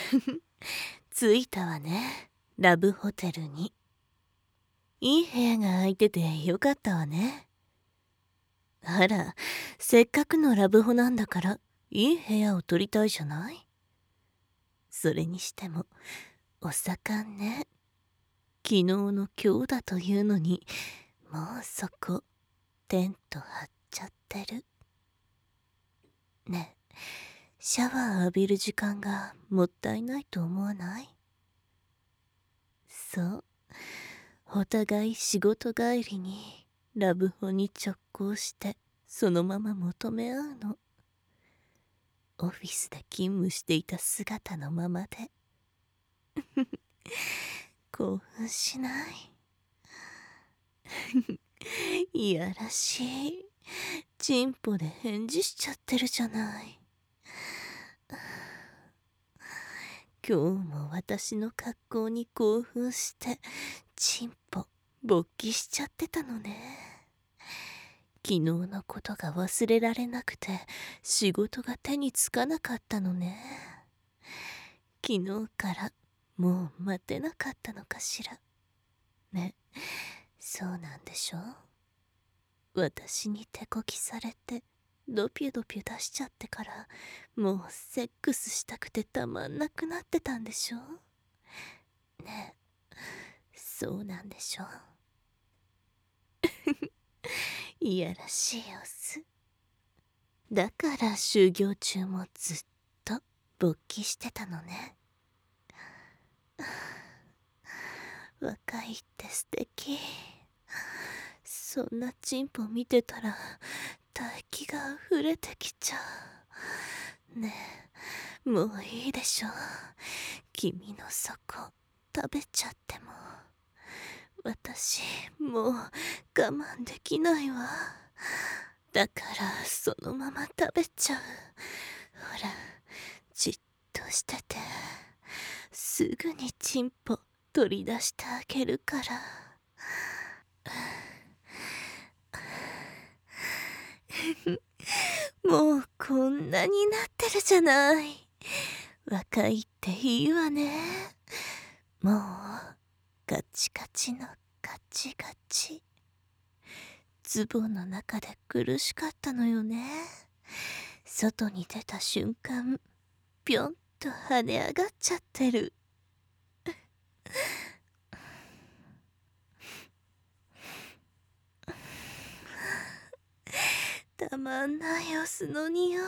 着いたわね、ラブホテルに。いい部屋が空いててよかったわね。あら、せっかくのラブホなんだから、いい部屋を取りたいじゃない。それにしても、お盛んね。昨日の今日だというのに、もうそこ、テント張っちゃってる。ねえ、シャワー浴びる時間がもったいないと思わない？そう。お互い仕事帰りにラブホに直行してそのまま求め合うの。オフィスで勤務していた姿のままで。興奮しない？いやらしい。チンポで返事しちゃってるじゃない。今日も私の格好に興奮してチンポ勃起しちゃってたのね。昨日のことが忘れられなくて仕事が手につかなかったのね。昨日からもう待てなかったのかしらね。そうなんでしょ？私に手こきされてドピュドピュ出しちゃってからもうセックスしたくてたまんなくなってたんでしょね。そうなんでしょ？いやらしいオス。だから就業中もずっと勃起してたのね。若いって素敵。そんなチンポ見てたら唾液が溢れてきちゃう。ねえ、もういいでしょ。君の底食べちゃっても。私もう我慢できないわ。だからそのまま食べちゃう。ほら、じっとしてて。すぐにチンポ取り出してあげるから。もうこんなになってるじゃない。若いっていいわね。もうガチガチのガチガチ。ズボンの中で苦しかったのよね。外に出た瞬間ぴょんと跳ね上がっちゃってる。たまんないオスの匂い。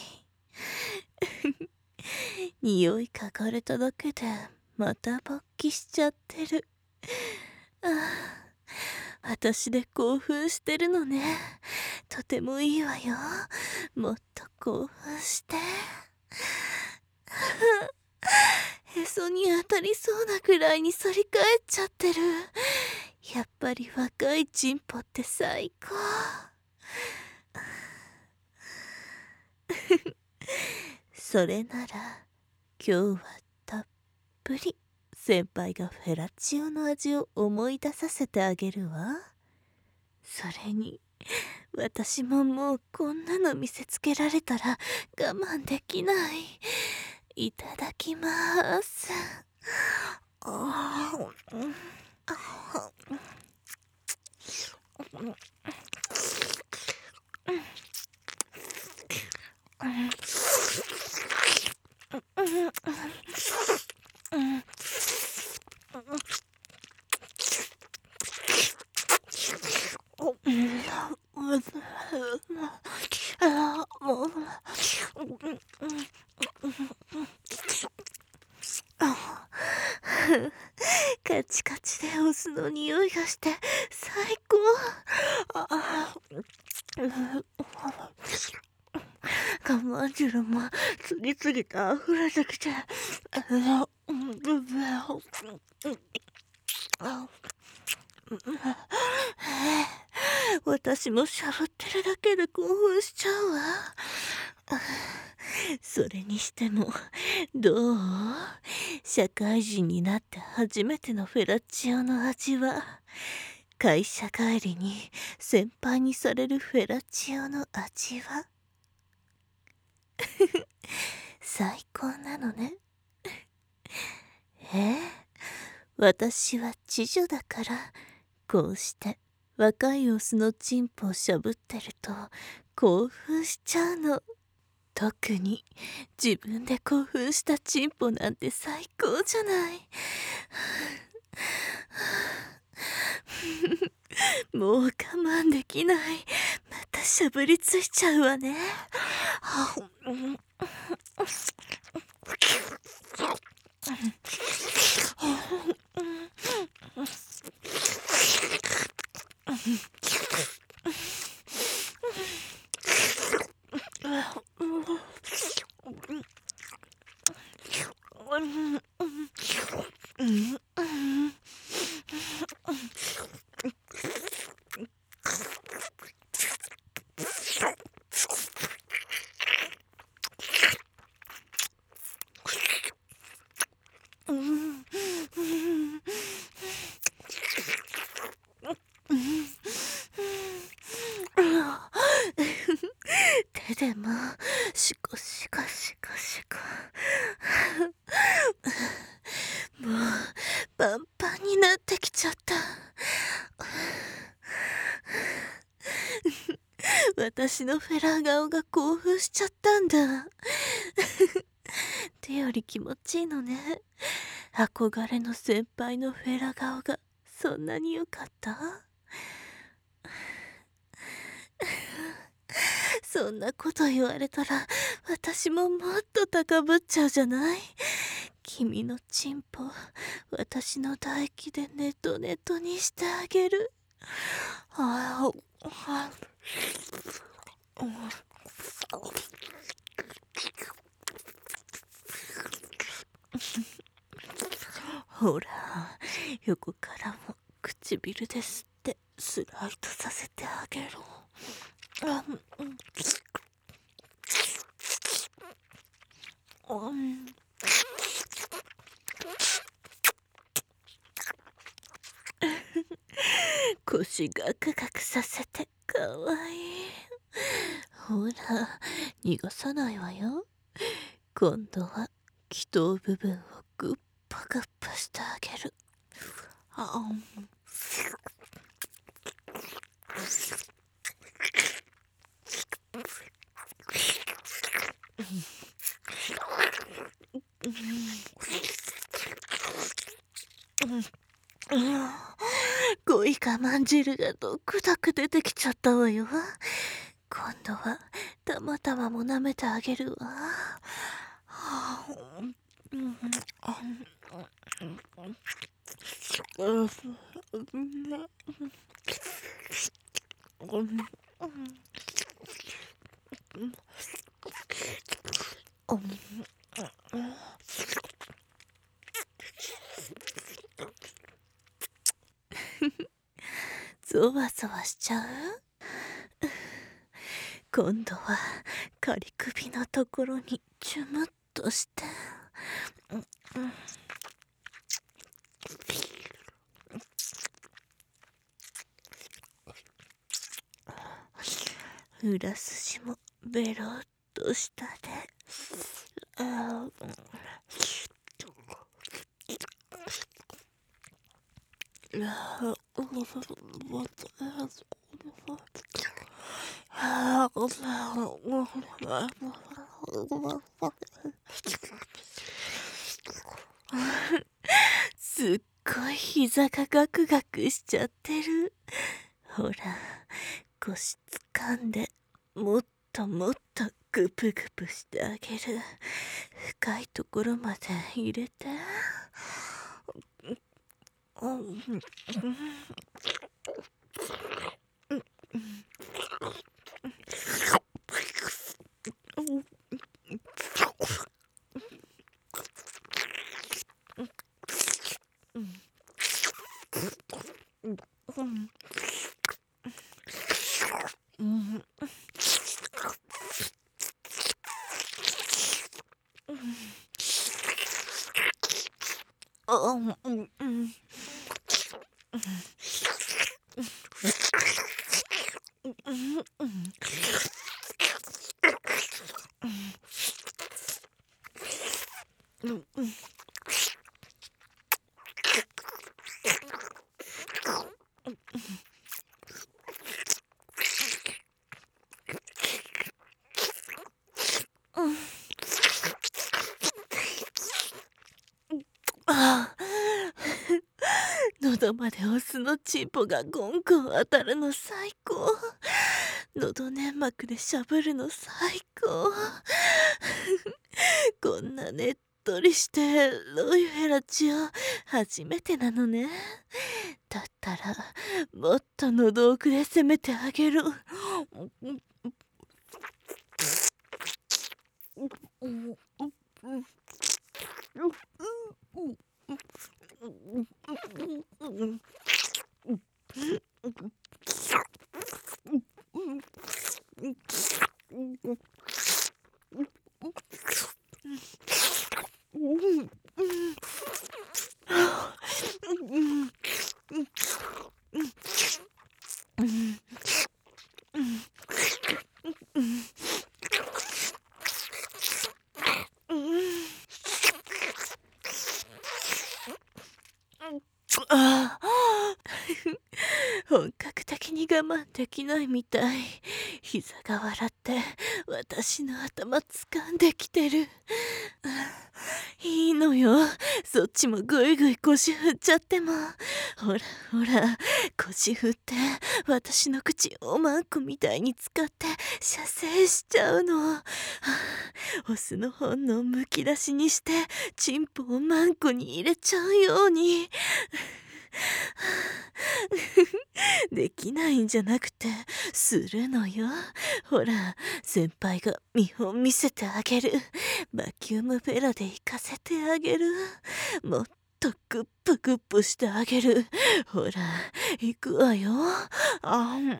匂い嗅がれただけでまた勃起しちゃってる。ああ、私で興奮してるのね。とてもいいわよ。もっと興奮して。へそに当たりそうなくらいに反り返っちゃってる。やっぱり若いチンポって最高。それなら今日はたっぷり先輩がフェラチオの味を思い出させてあげるわ。それに私ももうこんなの見せつけられたら我慢できない。いただきます。カチカチでオスの匂いがして最高。我慢汁も次々と溢れてきて。私もしゃぶってるだけで興奮しちゃうわ。それにしてもどう？社会人になって初めてのフェラチオの味は。会社帰りに先輩にされるフェラチオの味は。最高なのね。 私は知女だから、こうして若いオスのチンポをしゃぶってると興奮しちゃうの。特に自分で興奮したチンポなんて最高じゃない。もう我慢できない。またしゃぶりついちゃうわね。手でもシコシコシコシコ。もうパンパンになってきちゃった。私のフェラー顔が興奮しちゃったんだ。手より気持ちいいのね。憧れの先輩のフェラ顔がそんなに良かった？そんなこと言われたら私ももっと高ぶっちゃうじゃない。君のチンポ、私の唾液でネトネトにしてあげる。ほら、横からも唇で吸ってスライドさせてあげろ。腰ガクガクさせてかわいい。ほら、逃がさないわよ。今度は気頭部分をグッパグッパしてあげる。濃い我慢汁がドクドク出てきちゃったわよ。今度はたまたまも舐めてあげるわ。ゾワゾワしちゃう？今度は仮首のところにチュムッとして。裏筋もベロッと下で。すっごい膝がガクガクしちゃってる。ほら、腰掴んでもっともっとグプグプしてあげる。深いところまで入れて。 ああ喉までオスのチンポがゴンゴン当たるの最高。喉粘膜でしゃぶるの最高。こんなねっとりしてロイフェラチオ初めてなのね。だったらもっと喉奥で攻めてあげる。ああ本格的に我慢できないみたい。膝が笑って私の頭掴んできてる。いいのよ、そっちもぐいぐい腰振っちゃっても。ほらほら、腰振って私の口おまんこみたいに使って射精しちゃうの。オスの本能むき出しにしてチンポをマンコに入れちゃうように。できないんじゃなくてするのよ。ほら、先輩が見本見せてあげる。バキュームフェラで行かせてあげる。もっとグップグップしてあげる。ほら行くわよ。あん、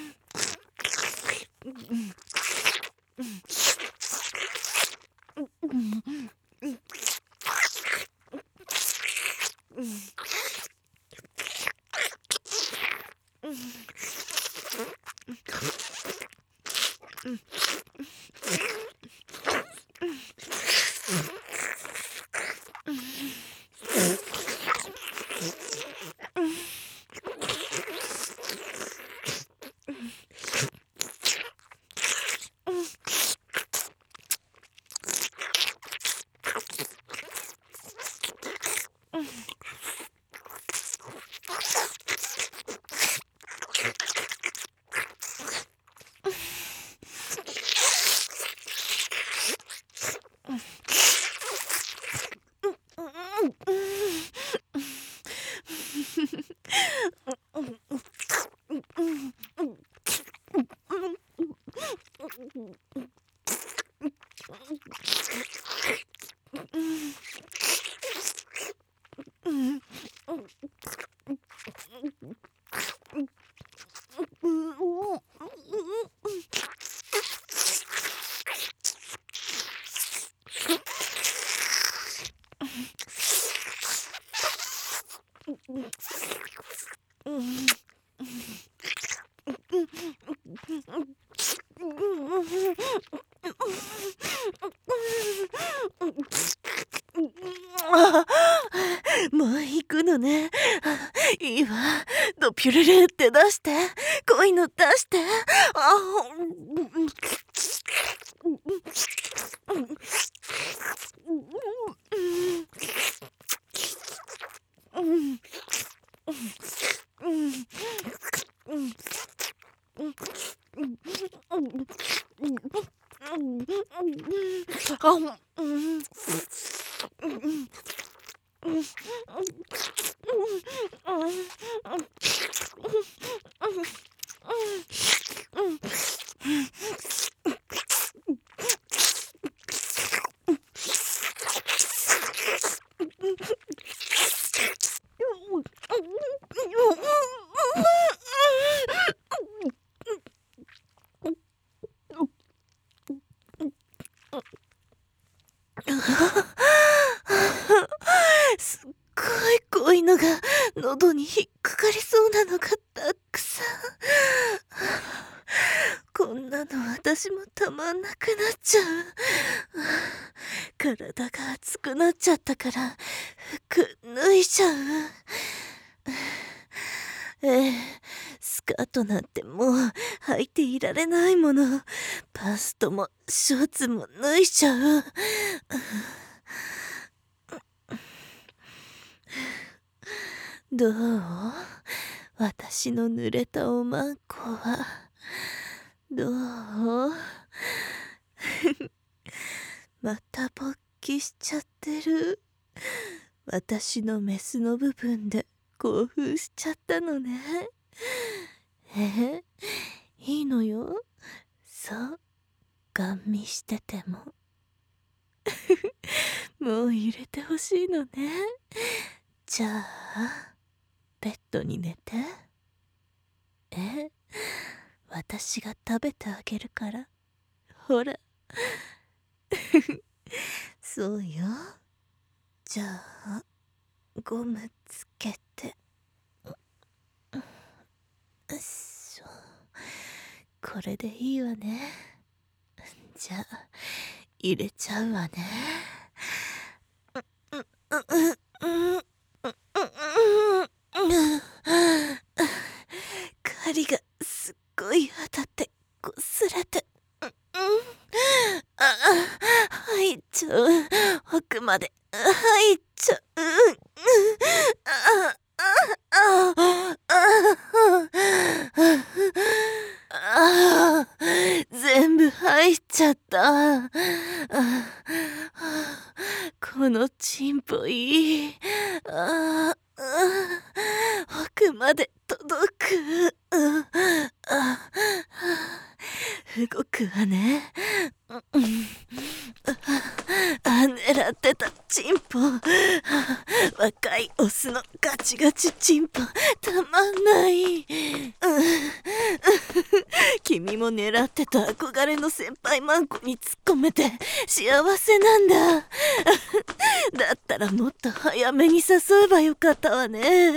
もう行くのね。いいわ、ドピュルルって出して、こういうの出して。すっごい濃いのが喉に引っかかりそうなのがたくさん。こんなの私もたまんなくなっちゃう。体が熱くなっちゃったから服脱いじゃう。スカートなんてもう履いていられないもの。パストもショーツも脱いじゃう。 どう？私の濡れたおまんこはどう？また勃起しちゃってる。私のメスの部分で興奮しちゃったのね。いいのよ。そう、ガン見してても。もう入れてほしいのね。じゃあベッドに寝て。私が食べてあげるから。ほら。そうよ。じゃあゴムつけて。そう、これでいいわね。じゃあ入れちゃうわね。針がすっごい当たってこすれて、入っちゃう。奥まで入っちゃう。全部入っちゃった。このチンポいい。奥まで届く。動くわね。狙ってたチンポ。若いオスのガチガチチンポたまんない。君も狙ってた憧れの先輩マンコに突っ込めて幸せなんだ。だったらもっと早めに誘えばよかったわね。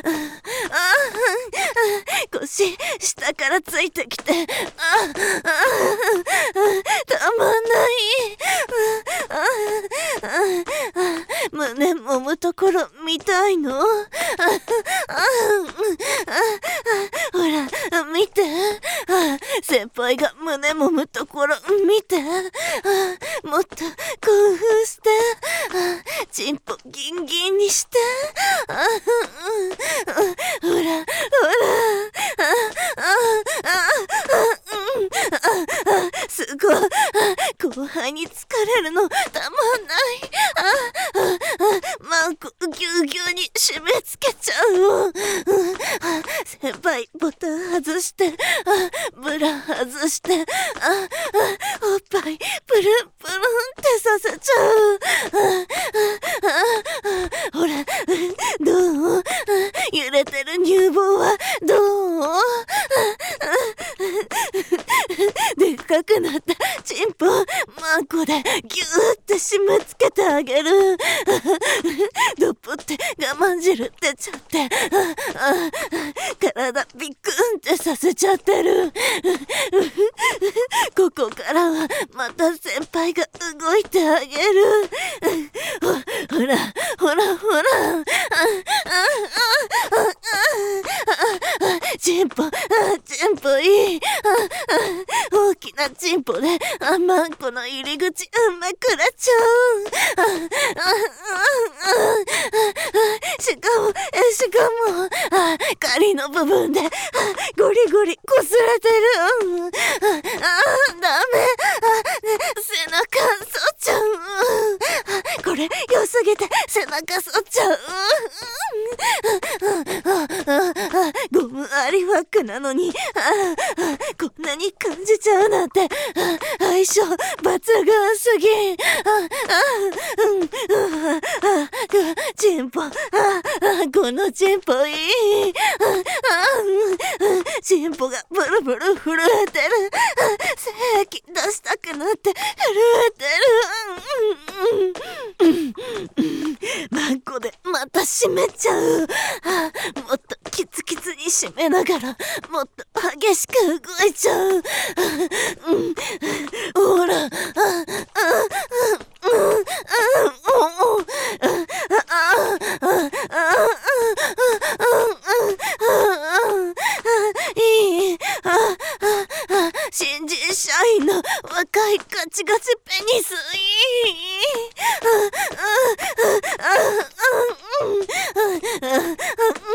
腰下からついてきて、たまんない。胸揉むところ見たいの？ほら見て。先輩が胸揉むところ見て。もっと興奮して。チンポギンギンにして。ほらすごい。後輩に疲れるのたまんない。マンコぎゅうぎゅうに締め付けちゃう。先輩ボタン外して、ブラ外して、おっぱいプルンプルンってさせちゃう。ほらどう？揺れてる乳房はどう？でっかくなったチンポマンコでギューって締め付けてあげる。どっぽって我慢汁出ちゃって、体ビックンってさせちゃってる。ここからはまた先輩が動いてあげる。ほらチンポいい。大きなチンポでマンコの入り口めくれちゃう。しかも狩りの部分でゴリゴリこすれてる。ダメ。背中反っちゃう。これ良すぎて背中反っちゃう。ゴムアリワックなのにこんなに感じちゃうなんて相性抜群すぎ。チンポ、このチンポいい。チンポがブルブル震えてる。精液出したくなって震えてる。マンコでまた締めちゃう。もっとキツキツに締めながらもっと激しく動いちゃう。ほらいい。新人社員の若いガチガチペニスいい。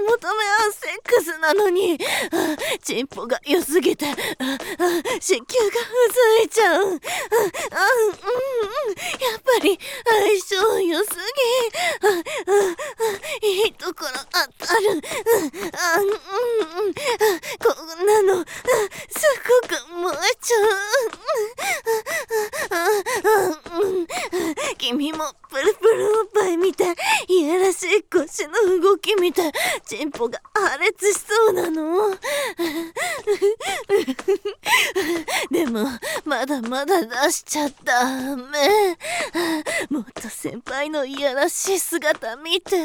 求め合うセックスなのに、チンポが良すぎて、子宮がうずいちゃう。やっぱり相性良すぎ。いいところ当たる。こんなのすごく燃えちゃう。君もプルプルおっぱい見て、いやらしい腰の動き見て、チンポが破裂しそうなの。でもまだまだ出しちゃダメ。もっと先輩のいやらしい姿見て。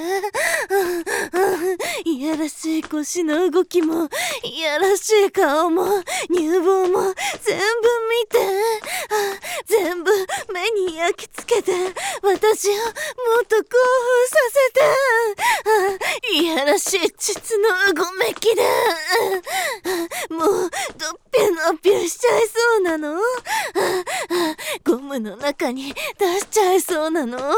いやらしい腰の動きも、いやらしい顔も、乳房も全部見て。全部目に焼き付けて、私をもっと興奮させて。いやらしい膣のうごめきで。もうドッピュのっぴゅしちゃいそうなの。ゴムの中に出しちゃいそうなの。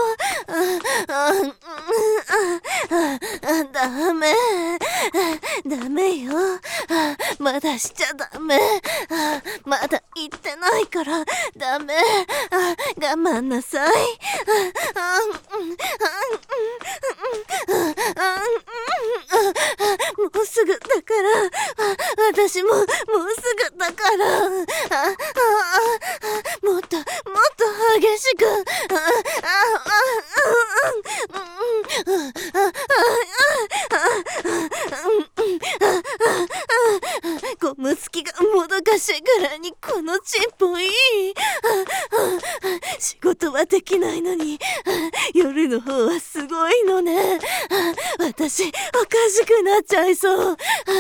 ダメ。ダメよ。まだしちゃダメ。まだ言ってないからダメ。我慢なさい。もうすぐだから。私ももうすぐだから。もっともっと激しく。ゴムつきがもどかしいぐらいにこのチンポいい。仕事はできないのに、夜の方はすごいのね。私おかしくなっちゃいそう。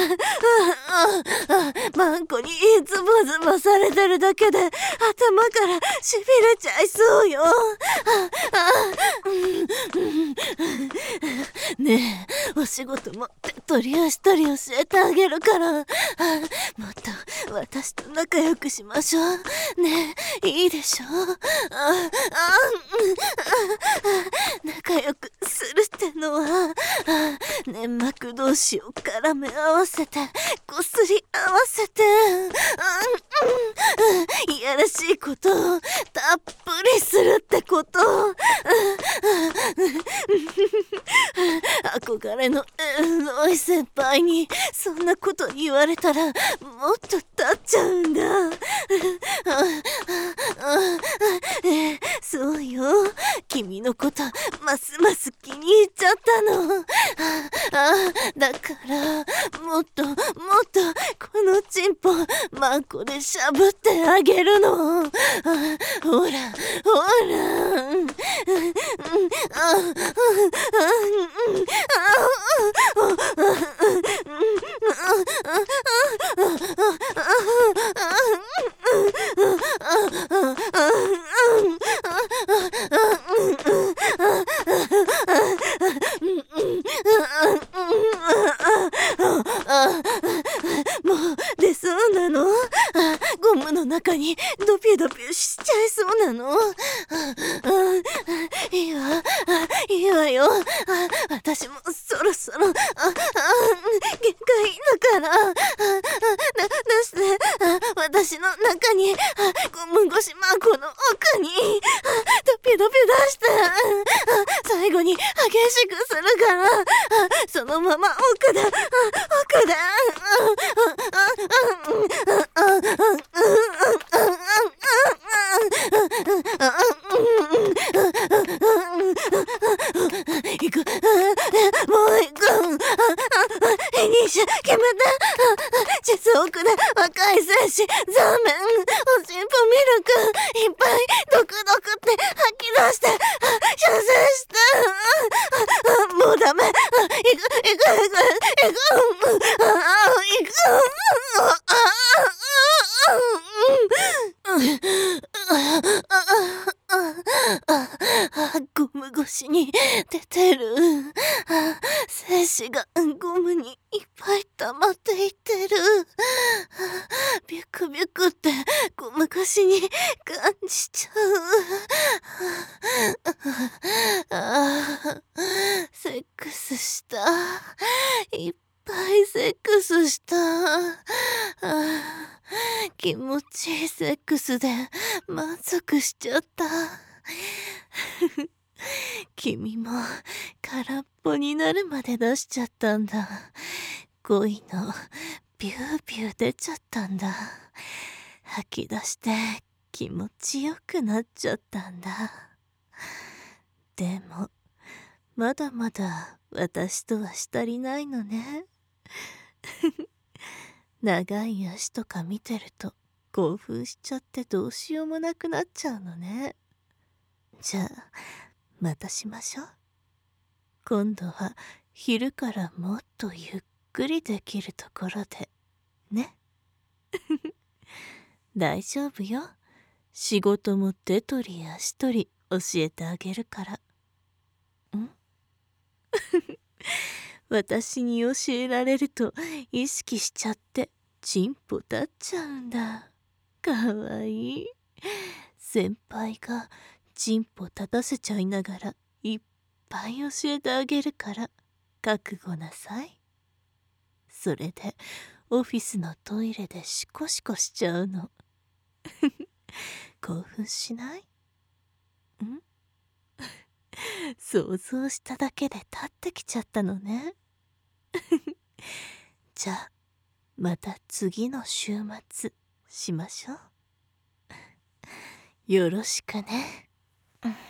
マンコにズボズボされてるだけで頭からしびれちゃいそうよ。ねえ、お仕事も手取り足取り教えてあげるから、もっと私と仲良くしましょうね。え、いいでしょ。仲良くするってのは、粘膜同士を絡め合わせてこすり合わせて、いやらしいことをたっぷりするってこと。憧れのエロい先輩にそんなこと言われたらもっと立っちゃうんだ。そうよ、君のことますます気に入っちゃったの。だからもっともっとこのチンポマンコでしゃぶってあげるの。ほらほら。もう出そうなの。ゴムの中にドピュドピュしちゃいそうなの。いいわ、いいわよ。私もそろそろ限界だから。出して。私の中にゴム越しマンコの奥にドピュドピュ出して。最後に激しくするから。そのまま奥だ。奥だ。行く。もう行く。フィニッシュ決めた。地層奥で若い精子ザーメンおしんぽミルクいっぱいドクドクって吐き出して射精して。もうダメ。行く行く行く行く。行く。ゴム越しに出てる。精子がゴゴムにいっぱい溜まっていってる。ビュクビュクってゴム越しに感じちゃう。セックスした。いっぱいセックスした。気持ちいいセックスで満足しちゃった。君も空っぽになるまで出しちゃったんだ。恋のビュービュー出ちゃったんだ。吐き出して気持ちよくなっちゃったんだ。でもまだまだ私とはしたりないのね。長い足とか見てると興奮しちゃってどうしようもなくなっちゃうのね。じゃあまたしましょう。今度は昼からもっとゆっくりできるところでね。大丈夫よ。仕事も手取り足取り教えてあげるから。私に教えられると意識しちゃってチンポ立っちゃうんだ。かわいい。先輩がチンポ立たせちゃいながらいっぱい教えてあげるから覚悟なさい。それでオフィスのトイレでシコシコしちゃうの。興奮しない？想像しただけで立ってきちゃったのね。じゃあまた次の週末しましょう。よろしくね。